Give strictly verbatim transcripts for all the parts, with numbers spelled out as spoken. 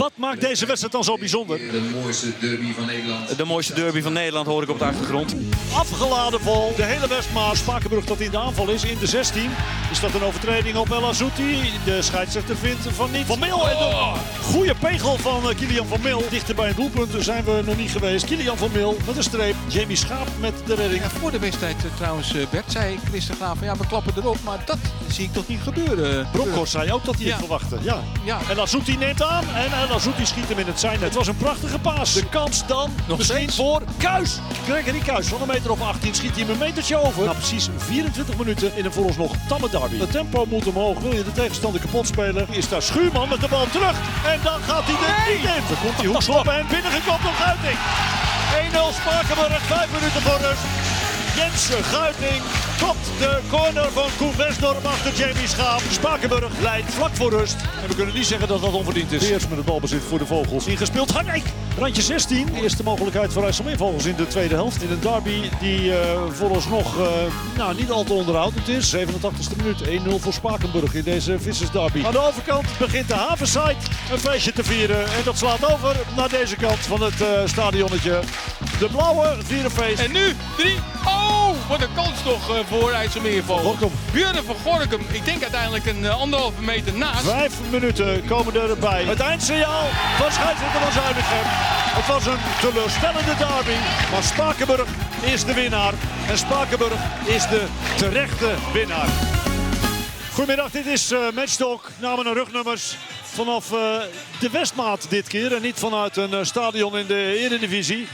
Wat maakt deze wedstrijd dan zo bijzonder? De mooiste derby van Nederland. De mooiste derby van Nederland hoor ik op de achtergrond. Afgeladen vol, de hele Westmaas. Spakenburg dat in de aanval is, in de zestien. Is dat een overtreding op El Azouti? De scheidsrechter vindt van niet. Van Mil en de goede pegel van uh, Kilian van Mil. Dichter bij het doelpunt zijn we nog niet geweest. Kilian van Mil met een streep. Jamie Schaap met de redding. Ja, voor de wedstrijd uh, trouwens, uh, Bert, zei Chris de Graaf van ja, we klappen erop. Maar dat zie ik toch niet gebeuren. Bronkhorst zei ook dat hij Ja. het verwachtte. Ja. Ja. El Azouti neemt aan en El Azouti schiet hem in het zijnet. Het was een prachtige paas. De kans dan Nog misschien steeds. voor Kuijs. Gregory Kuijs van een meter of achttien schiet hij hem een metertje over. Na precies vierentwintig minuten in een vooralsnog tamme derby. Het tempo moet omhoog. Wil je de tegenstander kapot spelen? Is daar Schuurman met de bal terug. En dan gaat hij er niet in. Dan komt hij hoekschop en binnengekopt op Guiting. één nul Spakenburg, vijf minuten voor rust. Jensen Guiting kopt de corner van Koen Westdorp achter Jamie Schaap. Spakenburg leidt vlak voor rust. En we kunnen niet zeggen dat dat onverdiend is. Eerst met het balbezit voor de Vogels. Ingespeeld Harnik. Randje zestien. Eerste mogelijkheid voor IJsselmeervogels in de tweede helft. In een derby die uh, vooralsnog uh, nou, niet al te onderhoudend is. zevenentachtigste minuut. één nul voor Spakenburg in deze vissersderby. Aan de overkant begint de Havenside een feestje te vieren. En dat slaat over naar deze kant van het uh, stadionnetje. De blauwe vieren feest. En nu drie. Oh, wat een kans toch uh, voor IJsselmeervogels. Gorkum. Björn van Gorkum. Ik denk uiteindelijk een uh, anderhalve meter naast. Vijf minuten komen erbij. Het eindsignaal van scheidsrechter van Zuidichem. Het was een teleurstellende derby. Maar Spakenburg is de winnaar. En Spakenburg is de terechte winnaar. Goedemiddag, dit is uh, Matchtalk. Namen en rugnummers vanaf uh, de Westmaat dit keer. En niet vanuit een uh, stadion in de Eredivisie.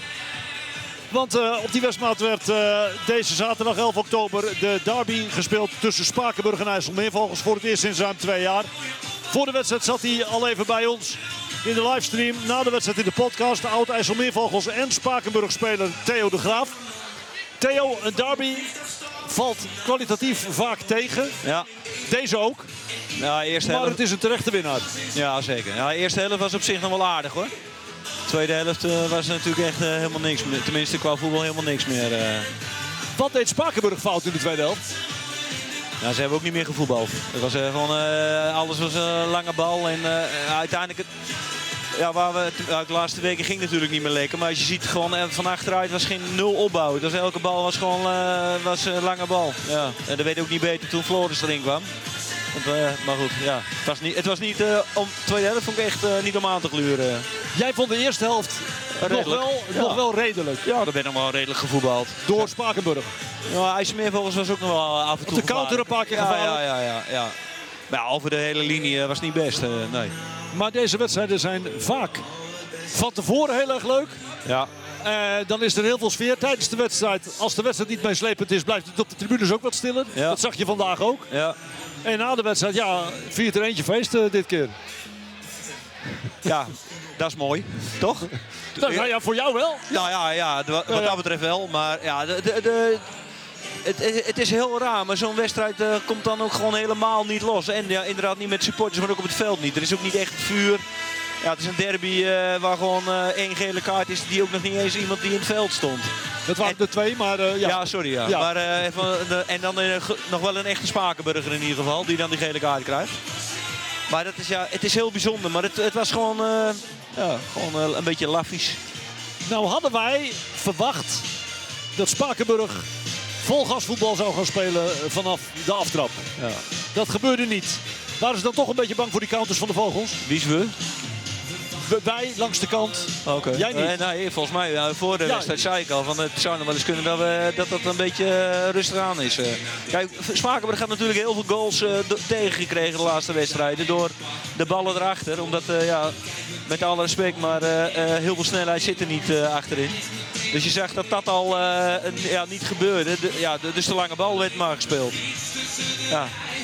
Want uh, op die Westmaat werd uh, deze zaterdag elf oktober de derby gespeeld tussen Spakenburg en IJsselmeervogels. Voor het eerst sinds ruim twee jaar. Voor de wedstrijd zat hij al even bij ons in de livestream. Na de wedstrijd in de podcast. De oud-IJsselmeervogels en Spakenburg-speler Theo de Graaf. Theo, een derby valt kwalitatief vaak tegen. Ja, Deze ook. ja eerste Maar helft. het is een terechte winnaar. Ja, zeker. Ja, de eerste helft was op zich nog wel aardig hoor. De tweede helft uh, was er natuurlijk echt uh, helemaal niks meer. Tenminste qua voetbal helemaal niks meer. Uh. Wat deed Spakenburg fout in de tweede helft? Nou, ze hebben ook niet meer gevoetbald. Het was uh, gewoon, uh, alles was een lange bal. En uh, uiteindelijk, het, ja, waar we, uh, de laatste weken ging natuurlijk niet meer lekker. Maar als je ziet, gewoon uh, van achteruit was geen nul opbouw. Dus elke bal was gewoon uh, was een lange bal. Ja. En dat weet ik ook niet beter toen Floris erin kwam. Want, uh, maar goed, ja. Het was niet, het was niet uh, om, de tweede helft vond ik echt uh, niet om aan te gluren. Jij vond de eerste helft nog Redelijk. wel, Ja. nog wel redelijk. Ja, daar ben ik nog wel redelijk gevoetbald. Door Spakenburg. Ja, IJsselmeervogels was ook nog wel af en toe Op de counter een paar keer ja, gevaarlijk. ja, ja, ja, ja. Maar ja, over de hele linie uh, was het niet best. Uh, nee. Maar deze wedstrijden zijn vaak van tevoren heel erg leuk. Ja. Uh, dan is er heel veel sfeer tijdens de wedstrijd. Als de wedstrijd niet meeslepend is, blijft het op de tribunes ook wat stiller. Ja. Dat zag je vandaag ook. Ja. En na de wedstrijd, ja, viert er eentje feest uh, dit keer. Ja, dat is mooi. Toch? Nou, nou ja, voor jou wel. Nou ja, ja wat, wat Ja, ja. dat betreft wel. Maar ja, de, de, de, het, het is heel raar. Maar zo'n wedstrijd uh, komt dan ook gewoon helemaal niet los. En ja, inderdaad niet met supporters, maar ook op het veld niet. Er is ook niet echt vuur. Ja, het is een derby uh, waar gewoon uh, één gele kaart is. Die ook nog niet eens iemand die in het veld stond. Dat waren En- er twee, maar uh, ja. Ja, sorry. Ja. Ja. Maar, uh, even, de, en dan uh, ge- nog wel een echte Spakenburger in ieder geval. Die dan die gele kaart krijgt. Maar dat is, ja, het is heel bijzonder. Maar het, het was gewoon, uh, ja, gewoon uh, een beetje laffies. Nou hadden wij verwacht dat Spakenburg vol gasvoetbal zou gaan spelen uh, vanaf de aftrap. Ja. Dat gebeurde niet. Waren ze dan toch een beetje bang voor die counters van de Vogels? Wie is we? W- Wij langs de kant. Oké. Jij niet? Nee, nee, volgens mij ja, voor de Ja. wedstrijd zei ik al. Van, het zou nog wel eens kunnen dat we, dat, dat een beetje uh, rustig aan is. Uh. Kijk, Spakenburg heeft natuurlijk heel veel goals uh, do- tegengekregen de laatste wedstrijden. Door de ballen erachter. Omdat, uh, ja, met alle respect, maar uh, uh, heel veel snelheid zit er niet uh, achterin. Dus je zag dat dat al uh, een, ja, niet gebeurde. De, ja, de, dus de lange bal werd maar gespeeld. Ja.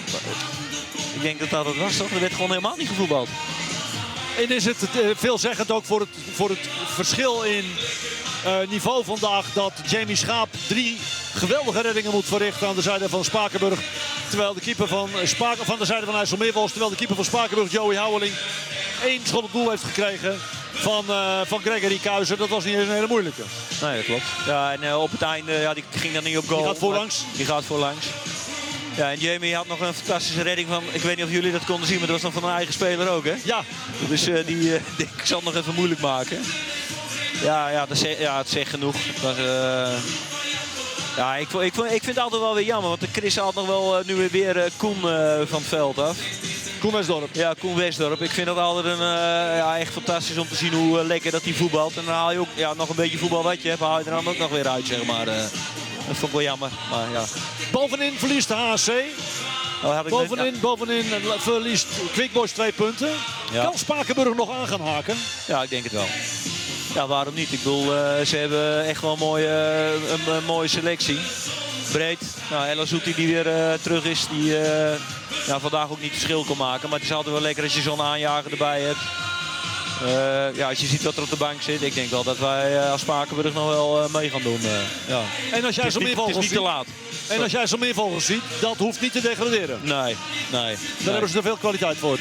Ik denk dat dat het was, toch? Er werd gewoon helemaal niet gevoetbald. En is het uh, veelzeggend ook voor het, voor het verschil in uh, niveau vandaag dat Jamie Schaap drie geweldige reddingen moet verrichten aan de zijde van Spakenburg. Terwijl de keeper van, Spaken, van de zijde van IJsselmeervogels, terwijl de keeper van Spakenburg, Joey Houweling, één schot op doel heeft gekregen van, uh, van Gregory Kuijzer. Dat was niet eens een hele moeilijke. Nee, dat klopt. Ja, en uh, op het einde, ja, die ging dan niet op goal. Die gaat voorlangs. Die gaat voorlangs. Ja, en Jamie had nog een fantastische redding van, ik weet niet of jullie dat konden zien, maar dat was dan van een eigen speler ook, hè? Ja. Dus uh, die, uh, die ik zal het nog even moeilijk maken. Ja, ja, dat zegt, ja het zegt genoeg. Het was, uh... ja, ik, ik, ik vind het altijd wel weer jammer, want de Chris haalt nog wel uh, nu weer uh, Koen uh, van het veld af. Koen Westdorp. Ja, Koen Westdorp. Ik vind dat altijd een, uh, ja, echt fantastisch om te zien hoe uh, lekker dat hij voetbalt. En dan haal je ook ja, nog een beetje voetbal wat je hebt, haal je er dan ook nog weer uit, zeg maar. Uh, dat vond ik wel jammer, maar ja. Bovenin verliest de H C. Oh, had ik bovenin, net, bovenin verliest Quick Boys twee punten. Ja. Kan Spakenburg nog aan gaan haken? Ja, ik denk het wel. Ja, waarom niet? Ik bedoel, uh, ze hebben echt wel een mooie, uh, een, een mooie selectie. Breed. Nou, El Azouti die weer uh, terug is, die uh, ja, vandaag ook niet het verschil kon maken. Maar het is altijd wel lekker als je zo'n aanjager erbij hebt. Uh, ja, als je ziet wat er op de bank zit, ik denk wel dat wij uh, als Spakenburg nog wel uh, mee gaan doen. Uh, ja. En als jij zo'n meervogels ziet, het is niet te laat. En als jij zo'n meervogels ziet, dat hoeft niet te degraderen. Nee, nee. Daar nee. hebben ze er veel kwaliteit voor.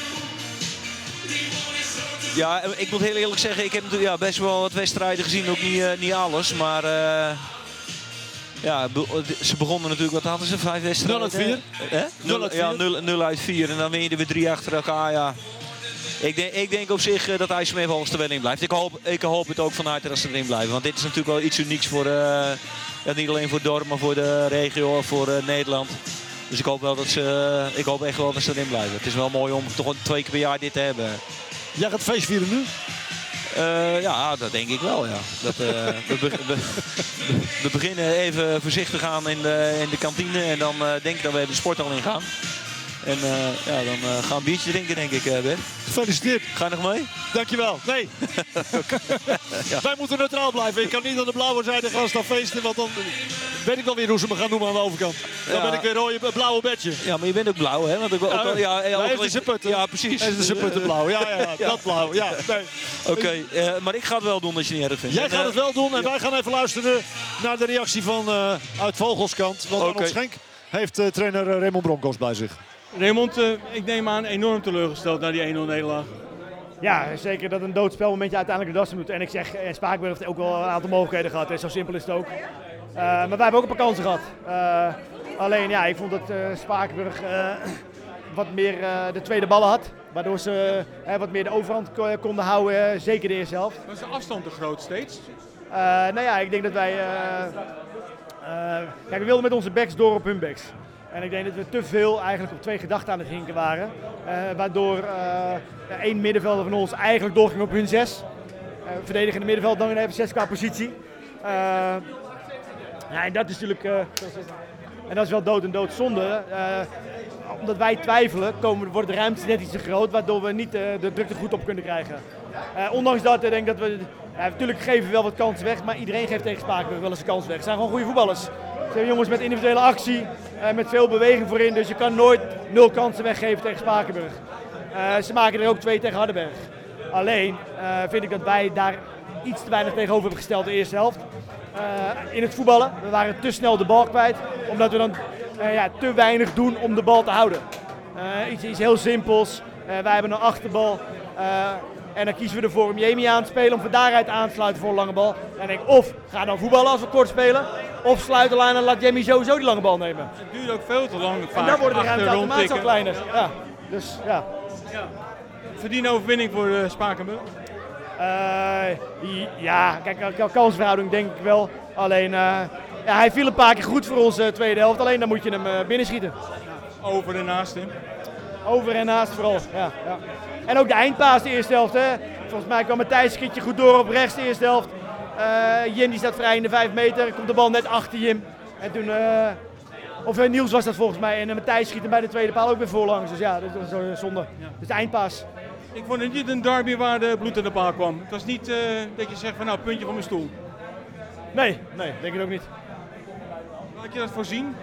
Ja, ik moet heel eerlijk zeggen, ik heb natuurlijk ja, best wel wat wedstrijden gezien, ook niet, uh, niet alles, maar uh, ja, ze begonnen natuurlijk, wat hadden ze, vijf wedstrijden? nul uit vier. Eh? nul uit vier. Ja, nul uit vier en dan win je er weer drie achter elkaar, ja. Ik denk, ik denk op zich uh, dat IJsselmeervogels er wel in blijft. Ik hoop, ik hoop het ook van harte dat ze erin blijven, want dit is natuurlijk wel iets unieks voor, uh, ja, niet alleen voor het dorp, maar voor de regio, voor uh, Nederland. Dus ik hoop wel dat ze, uh, ik hoop echt wel dat ze erin blijven. Het is wel mooi om toch twee keer per jaar dit te hebben. Jij gaat feest vieren nu? Uh, ja, dat denk ik wel, ja. Dat, uh, we, be we, we beginnen even voorzichtig aan in de, in de kantine en dan uh, denk ik dat we even de sporthal in gaan. En uh, ja, dan uh, gaan we een biertje drinken, denk ik, uh, Bert. Gefeliciteerd. Ga je nog mee? Dankjewel. Nee. Ja. Wij moeten neutraal blijven. Ik kan niet aan de blauwe zijde gaan staan feesten, want dan weet ik wel weer hoe ze me gaan noemen aan de overkant. Dan ja. ben ik weer rode, blauwe bedje. Ja, maar je bent ook blauw, hè? Want ik, ook, ja, al, ja, ja, ook, is putten. Ja, precies. Het is een puttenblauw. Ja, ja, ja, ja, dat blauw. Ja, nee. Oké, okay, uh, maar ik ga het wel doen als je het niet erg vindt. Jij en, gaat uh, het wel doen en ja. wij gaan even luisteren naar de reactie van uh, uit Vogelskant. Want okay. Arnold Schenk heeft uh, trainer uh, Raymond Bronckhorst bij zich. Raymond, uh, ik neem aan enorm teleurgesteld naar die één nul nederlaag. Ja, zeker dat een doodspelmomentje uiteindelijk de das moet. En ik zeg, Spakenburg heeft ook wel een aantal mogelijkheden gehad. En zo simpel is het ook. Uh, maar wij hebben ook een paar kansen gehad. Uh, alleen ja, ik vond dat uh, Spakenburg uh, wat meer uh, de tweede ballen had. Waardoor ze uh, wat meer de overhand konden houden, uh, zeker de eerste helft. Was de afstand te groot steeds? Uh, nou ja, ik denk dat wij... Uh, uh, kijk, we wilden met onze backs door op hun backs. En ik denk dat we te veel eigenlijk op twee gedachten aan het hinken waren. Uh, waardoor uh, één middenvelder van ons eigenlijk doorging op hun zes. Uh, verdedigende middenveld dan even zes qua positie. Uh, ja, en dat is natuurlijk uh, en dat is wel dood en doodzonde. Uh, omdat wij twijfelen, komen, wordt de ruimte net iets te groot, waardoor we niet uh, de drukte goed op kunnen krijgen. Uh, ondanks dat, ik denk dat we, ja, natuurlijk geven we wel wat kansen weg, maar iedereen geeft tegen Spakenburg wel eens een kans weg. Het zijn gewoon goede voetballers. Het zijn jongens met individuele actie, uh, met veel beweging voorin, dus je kan nooit nul kansen weggeven tegen Spakenburg. Uh, ze maken er ook twee tegen Hardenberg. Alleen uh, vind ik dat wij daar iets te weinig tegenover hebben gesteld de eerste helft. Uh, in het voetballen, we waren te snel de bal kwijt, omdat we dan uh, ja, te weinig doen om de bal te houden. Uh, iets, iets heel simpels, uh, wij hebben een achterbal uh, en dan kiezen we ervoor om Jamie aan te spelen, om van daaruit aan te sluiten voor een lange bal. En denk of ga dan voetballen als we kort spelen, of sluit de lijn en laat Jamie sowieso die lange bal nemen. Het duurt ook veel te lang. En dan worden de ruimte automatisch al kleiner. Ja, dus, ja. Ja. Verdiende overwinning voor uh, Spakenburg? Uh, ja, kijk, kansverhouding denk ik wel. Alleen, uh, ja, hij viel een paar keer goed voor onze tweede helft. Alleen dan moet je hem uh, binnenschieten. Over en naast hem? Over en naast vooral, ja, ja. En ook de eindpaas de eerste helft. Hè. Volgens mij kwam Matthijs schiet je goed door op rechts de eerste helft. Uh, Jim die staat vrij in de vijf meter. Komt de bal net achter Jim. En toen, uh, of uh, Niels was dat volgens mij. En uh, Matthijs schiet hem bij de tweede paal ook weer voorlangs. Dus ja, dat is uh, zonde. Ja. Dus de eindpaas. Ik vond het niet een derby waar de bloed in de paal kwam. Het was niet uh, dat je zegt van nou, puntje van mijn stoel. Nee, nee, denk ik ook niet. Had je dat voorzien?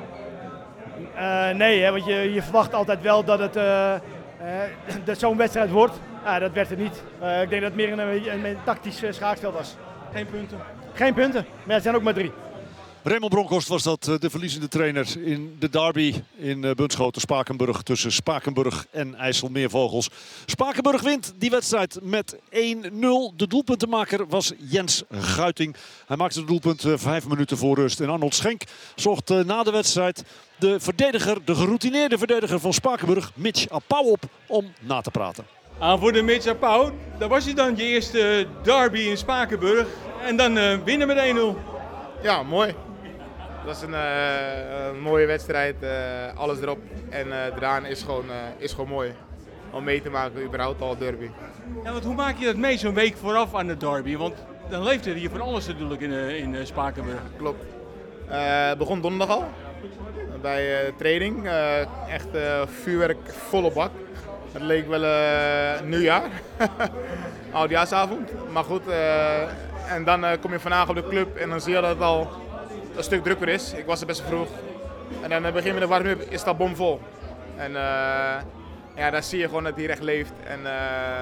Uh, nee, hè, want je, je verwacht altijd wel dat het uh, uh, dat zo'n wedstrijd wordt. Uh, dat werd het niet. Uh, ik denk dat het meer een, een, een tactisch uh, schaakspel was. Geen punten? Geen punten, maar het zijn ook maar drie. Raymond Bronkhorst was dat, de verliezende trainer in de derby in Bunschoten-Spakenburg tussen Spakenburg en IJsselmeervogels. Spakenburg wint die wedstrijd met één nul. De doelpuntenmaker was Jens Guiting. Hij maakte de doelpunt vijf minuten voor rust. En Arnold Schenk zocht na de wedstrijd de verdediger, de geroutineerde verdediger van Spakenburg, Mitch Apau, op om na te praten. Aan voor de Mitch Apau. Dat was je dan je eerste derby in Spakenburg. En dan uh, winnen met één nul. Ja, mooi. Dat is een, uh, een mooie wedstrijd, uh, alles erop en uh, eraan is gewoon, uh, is gewoon mooi om mee te maken, überhaupt al derby. Ja, want hoe maak je dat mee zo'n week vooraf aan de derby? Want dan leeft er hier van alles natuurlijk in, uh, in uh, Spakenburg. Klopt. Uh, het begon donderdag al, bij uh, training. Uh, echt uh, vuurwerk volle bak. Het leek wel uh, nieuwjaar, oudjaarsavond. Maar goed, uh, en dan uh, kom je vandaag op de club en dan zie je dat het al een stuk drukker is. Ik was er best vroeg. En dan begin je met de warm-up, is dat bomvol. En uh, ja, dan zie je gewoon dat het hier echt leeft. En uh,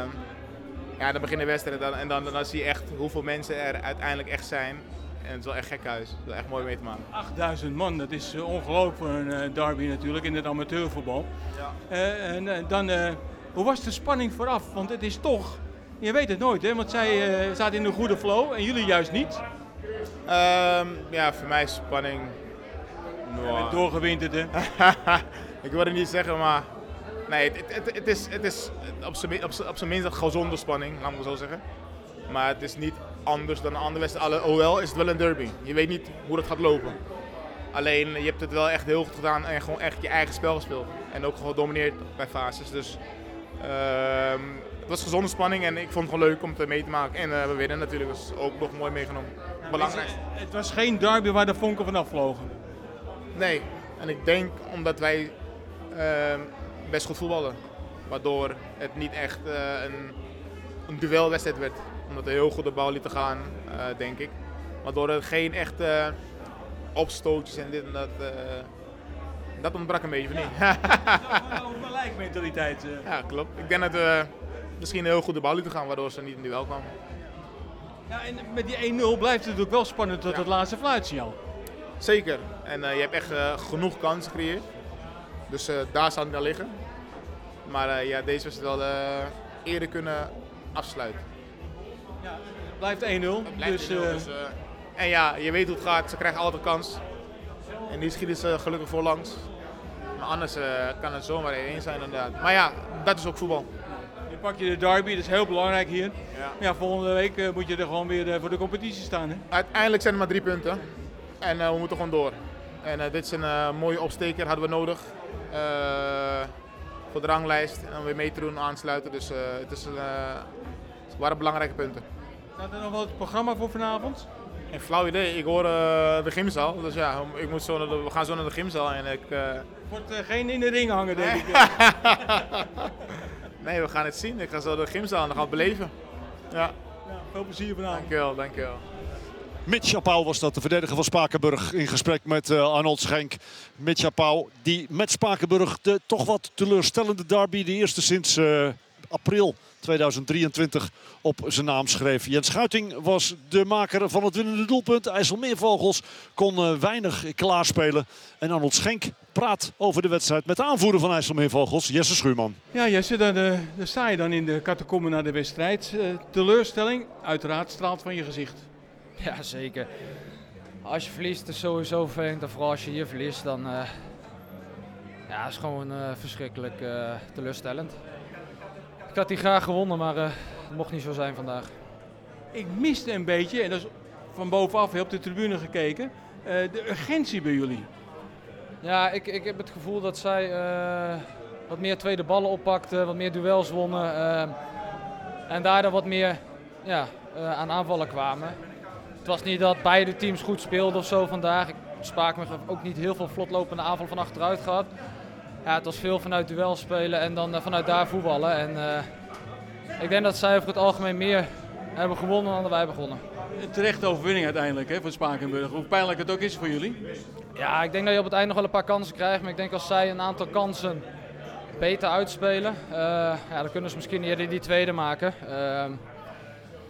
ja, dan begint de wedstrijd en dan, dan, dan zie je echt hoeveel mensen er uiteindelijk echt zijn. En het is wel echt gek huis. Het is wel echt mooi mee te maken. achtduizend man, dat is uh, ongelooflijk voor een uh, derby natuurlijk in het amateurvoetbal. Ja. Uh, en uh, dan, uh, hoe was de spanning vooraf? Want het is toch, je weet het nooit hè, want zij uh, zaten in een goede flow en jullie juist niet. Um, ja, voor mij is spanning. Wow. Doorgewinterd hè? Ik wil het niet zeggen, maar nee, het, het, het is, het is op zijn op op minst een gezonde spanning, laat me zo zeggen. Maar het is niet anders dan een andere wedstrijd. Alhoewel is het wel een derby. Je weet niet hoe dat gaat lopen. Alleen je hebt het wel echt heel goed gedaan en gewoon echt je eigen spel gespeeld. En ook gedomineerd bij fases. Dus uh, het was gezonde spanning en ik vond het gewoon leuk om het mee te maken. En uh, we winnen natuurlijk, dus ook nog mooi meegenomen. Belangrijk. Het, het was geen derby waar de vonken vanaf vlogen. Nee, en ik denk omdat wij uh, best goed voetballen. Waardoor het niet echt uh, een, een duelwedstrijd werd. Omdat we heel goed de bal lieten gaan, uh, denk ik. Waardoor er geen echt uh, opstootjes en dit en dat. Uh, dat ontbrak een beetje, of niet? Een gelijkmentaliteit. Uh. Ja, klopt. Ik denk dat we misschien heel goed de bal lieten gaan, waardoor ze niet in duel kwamen. Ja, en met die één nul blijft het natuurlijk wel spannend tot ja. het laatste fluitsignaal. Zeker. En uh, je hebt echt uh, genoeg kansen gecreëerd. Dus uh, daar zou het naar liggen. Maar uh, ja, deze was het wel uh, eerder kunnen afsluiten. Ja, het blijft één nul. Dus, één nul uh... dus, uh, en ja, je weet hoe het gaat. Ze krijgen altijd kans. En die schieten ze gelukkig voorlangs. Maar anders uh, kan het zomaar één zijn inderdaad. Maar ja, dat is ook voetbal. Nu pak je de derby, dat is heel belangrijk hier. Ja. Ja, volgende week uh, moet je er gewoon weer uh, voor de competitie staan. Hè? Uiteindelijk zijn er maar drie punten. En uh, we moeten gewoon door. En uh, dit is een uh, mooie opsteker, hadden we nodig. Uh, voor de ranglijst. En om weer mee te doen, aansluiten. Dus uh, het, is een, uh, het waren belangrijke punten. Staat er nog wel het programma voor vanavond? Een flauw idee. Ik hoor uh, de gymzaal. Dus ja, ik moet zo naar de, we gaan zo naar de gymzaal. En ik, uh... wordt uh, geen in de ring hangen, denk ik. Nee, we gaan het zien. Ik ga zo naar de gymzaal en dan gaan we het beleven. Ja. Ja, veel plezier vanavond. Dankjewel, dankjewel. Mitch Apau was dat, de verdediger van Spakenburg, in gesprek met uh, Arnold Schenk. Mitch Apau, die met Spakenburg de toch wat teleurstellende derby, de eerste sinds uh, april tweeduizend drieëntwintig, op zijn naam schreef. Jens Guiting was de maker van het winnende doelpunt. IJsselmeervogels kon uh, weinig klaarspelen. En Arnold Schenk praat over de wedstrijd met de aanvoerder van IJsselmeervogels, Jesse Schuurman. Ja, Jesse, daar, uh, daar sta je dan in de catacomben naar de wedstrijd. Uh, teleurstelling, uiteraard, straalt van je gezicht. Ja, zeker. Als je verliest is sowieso vervelend. En vooral als je hier verliest, dan uh, ja, is gewoon uh, verschrikkelijk uh, teleurstellend. Ik had die graag gewonnen, maar uh, het mocht niet zo zijn vandaag. Ik miste een beetje, en dat is van bovenaf heel op de tribune gekeken, uh, de urgentie bij jullie. Ja, ik, ik heb het gevoel dat zij uh, wat meer tweede ballen oppakten, wat meer duels wonnen. Uh, en daardoor wat meer ja, uh, aan aanvallen kwamen. Het was niet dat beide teams goed speelden of zo vandaag. Ik spraak me ook niet heel veel vlotlopende aanval van achteruit gehad. Ja, het was veel vanuit duel spelen en dan uh, vanuit daar voetballen. En, uh, ik denk dat zij over het algemeen meer hebben gewonnen dan wij begonnen. Een terechte overwinning uiteindelijk hè, voor Spakenburg. Hoe pijnlijk het ook is voor jullie? Ja, ik denk dat je op het eind nog wel een paar kansen krijgt. Maar ik denk als zij een aantal kansen beter uitspelen, uh, ja, dan kunnen ze misschien eerder die tweede maken. Uh,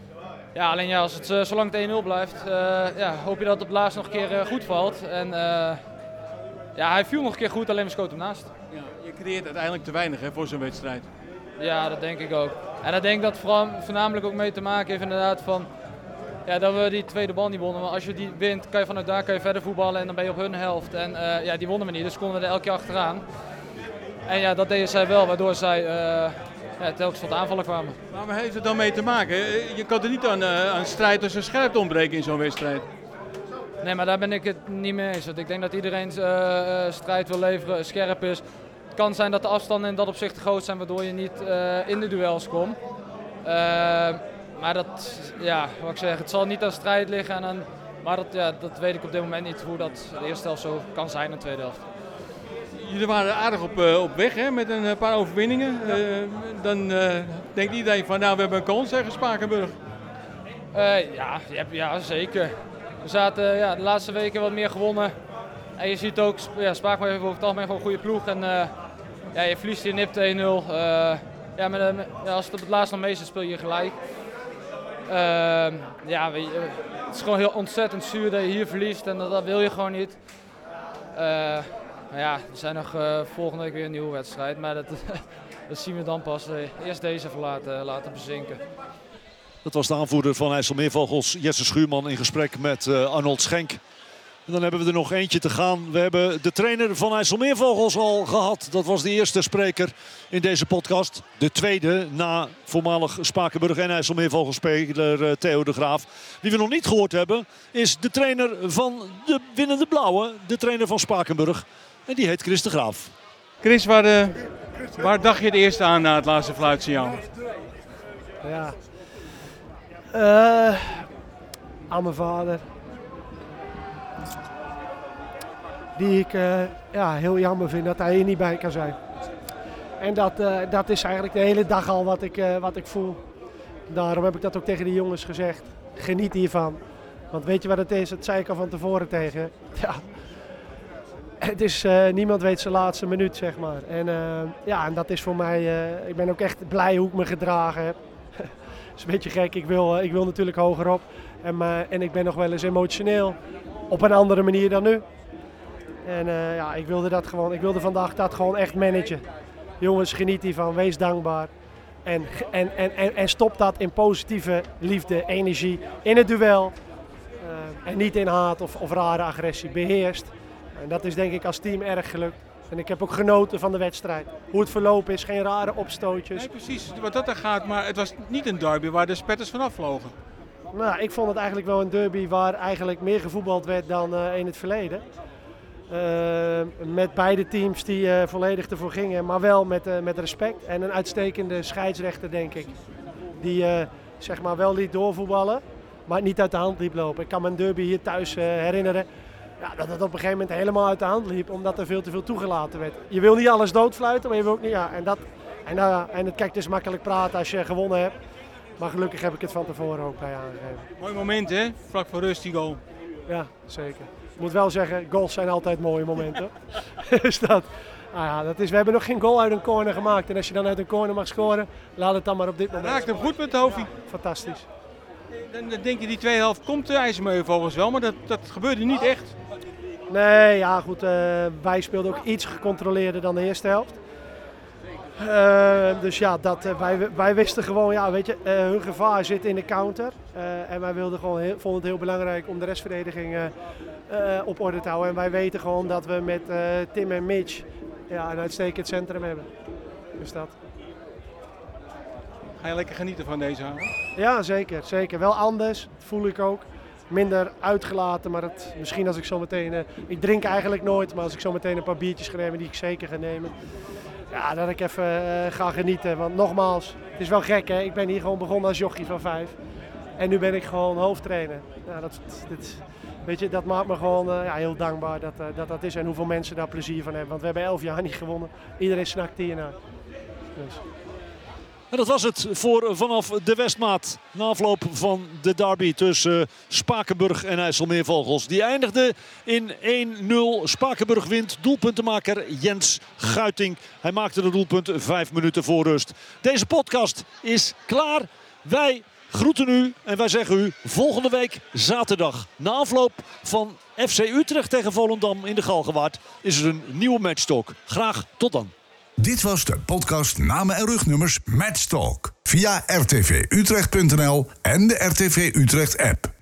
Ja, alleen ja, als het uh, zolang het één nul blijft, uh, ja, hoop je dat het op laatst nog een keer uh, goed valt. En uh, ja, hij viel nog een keer goed, alleen we schoten hem naast. Ja, je creëert uiteindelijk te weinig hè, voor zo'n wedstrijd. Ja, dat denk ik ook. En ik denk dat vooral, voornamelijk ook mee te maken heeft inderdaad van ja, dat we die tweede bal niet wonnen. Maar als je die wint, kan je vanuit daar kan je verder voetballen en dan ben je op hun helft. En uh, ja, die wonnen we niet, dus konden we er elke keer achteraan. En ja, dat deden zij wel, waardoor zij uh, ja, telkens tot aanvallen kwamen. Maar waar heeft het dan mee te maken? Je kan er niet aan, uh, aan strijd tussen scherpte ontbreken in zo'n wedstrijd. Nee, maar daar ben ik het niet mee eens. Ik denk dat iedereen uh, uh, strijd wil leveren, scherp is. Het kan zijn dat de afstanden in dat opzicht te groot zijn, waardoor je niet uh, in de duels komt. Uh, maar dat, ja, wat ik zeg, het zal niet aan strijd liggen. En aan, maar dat, ja, dat weet ik op dit moment niet hoe dat de eerste helft zo kan zijn in de tweede helft. Jullie waren aardig op, uh, op weg hè, met een paar overwinningen. Uh, dan uh, denkt iedereen van nou, we hebben een kans tegen Spakenburg. Uh, ja, ja, zeker. We zaten ja, de laatste weken wat meer gewonnen. En je ziet ook, ja, Spakenburg heeft over het algemeen gewoon een goede ploeg. En uh, ja, je verliest hier nipt één nul. Uh, ja, met, met, ja, als het op het laatst nog mee zit, speel je gelijk. Uh, ja, weet je, het is gewoon heel ontzettend zuur dat je hier verliest. En dat, dat wil je gewoon niet. Uh, maar ja, er zijn nog uh, volgende week weer een nieuwe wedstrijd. Maar dat, dat zien we dan pas. Uh, eerst deze even laten, laten bezinken. Dat was de aanvoerder van IJsselmeervogels, Jesse Schuurman, in gesprek met uh, Arnold Schenk. En dan hebben we er nog eentje te gaan. We hebben de trainer van IJsselmeervogels al gehad. Dat was de eerste spreker in deze podcast. De tweede na voormalig Spakenburg en IJsselmeervogelspeler uh, Theo de Graaf. Wie we nog niet gehoord hebben is de trainer van de winnende blauwe. De trainer van Spakenburg. En die heet Chris de Graaf. Chris, waar, uh, waar dacht je het eerst aan na het laatste fluitsignaal? Ja... Uh, aan mijn vader. Die ik uh, ja, heel jammer vind dat hij hier niet bij kan zijn. En dat, uh, dat is eigenlijk de hele dag al wat ik, uh, wat ik voel. Daarom heb ik dat ook tegen de jongens gezegd. Geniet hiervan. Want weet je wat het is? Dat zei ik al van tevoren tegen. Ja. Het is, uh, niemand weet zijn laatste minuut, zeg maar. En, uh, ja, en dat is voor mij... Uh, ik ben ook echt blij hoe ik me gedragen heb. Dat is een beetje gek, ik wil, ik wil natuurlijk hogerop en, uh, en ik ben nog wel eens emotioneel op een andere manier dan nu. En uh, ja, ik wilde dat gewoon, ik wilde vandaag dat gewoon echt managen. Jongens, geniet hiervan, wees dankbaar en, en, en, en, en stop dat in positieve liefde, energie, in het duel uh, en niet in haat of, of rare agressie, beheerst. En dat is denk ik als team erg gelukt. En ik heb ook genoten van de wedstrijd. Hoe het verlopen is, geen rare opstootjes. Nee, precies wat dat er gaat, maar het was niet een derby waar de spetters vanaf vlogen. Nou, ik vond het eigenlijk wel een derby waar eigenlijk meer gevoetbald werd dan uh, in het verleden. Uh, met beide teams die uh, volledig ervoor gingen, maar wel met, uh, met respect. En een uitstekende scheidsrechter, denk ik. Die uh, zeg maar wel liet doorvoetballen, maar niet uit de hand liep lopen. Ik kan me een derby hier thuis uh, herinneren. Ja, dat het op een gegeven moment helemaal uit de hand liep, omdat er veel te veel toegelaten werd. Je wil niet alles doodfluiten, maar je wil ook niet... Ja, en, dat, en, uh, en het, kijk, het is makkelijk praten als je gewonnen hebt. Maar gelukkig heb ik het van tevoren ook bij aangegeven. Mooi moment hè, vlak voor rust die goal. Ja, zeker. Ik moet wel zeggen, goals zijn altijd mooie momenten. Dus dat, nou ja, dat is, we hebben nog geen goal uit een corner gemaakt. En als je dan uit een corner mag scoren, laat het dan maar op dit moment. Raakt hem goed met het hoofdje. Fantastisch. Dan, dan denk je die tweede helft komt de IJsselmeervogels wel, maar dat, dat gebeurde niet echt. Nee, ja goed, uh, wij speelden ook iets gecontroleerder dan de eerste helft. Uh, dus ja, dat, uh, wij, wij wisten gewoon, ja, weet je, uh, hun gevaar zit in de counter. Uh, en wij wilden gewoon heel, vonden het heel belangrijk om de restverdediging uh, uh, op orde te houden. En wij weten gewoon dat we met uh, Tim en Mitch ja, een uitstekend centrum hebben. Dus dat. Ga je lekker genieten van deze avond? Ja, zeker, zeker. Wel anders, dat voel ik ook. Minder uitgelaten, maar het, misschien als ik zo meteen... Uh, ik drink eigenlijk nooit, maar als ik zo meteen een paar biertjes ga nemen die ik zeker ga nemen... Ja, dat ik even uh, ga genieten. Want nogmaals, het is wel gek hè. Ik ben hier gewoon begonnen als jochie van vijf. En nu ben ik gewoon hoofdtrainer. Ja, dat, dit, weet je, dat maakt me gewoon uh, ja, heel dankbaar dat, uh, dat dat is. En hoeveel mensen daar plezier van hebben. Want we hebben elf jaar niet gewonnen. Iedereen snakt hiernaar. Dus. En dat was het voor vanaf de Westmaat. Na afloop van de derby tussen Spakenburg en IJsselmeervogels. Die eindigde in één nul. Spakenburg wint. Doelpuntenmaker Jens Guiting. Hij maakte de doelpunt vijf minuten voor rust. Deze podcast is klaar. Wij groeten u en wij zeggen u volgende week zaterdag na afloop van F C Utrecht tegen Volendam in de Galgenwaard is er een nieuwe Matchtalk. Graag tot dan. Dit was de podcast Namen en Rugnummers Matchtalk via r t v utrecht punt n l en de R T V Utrecht app.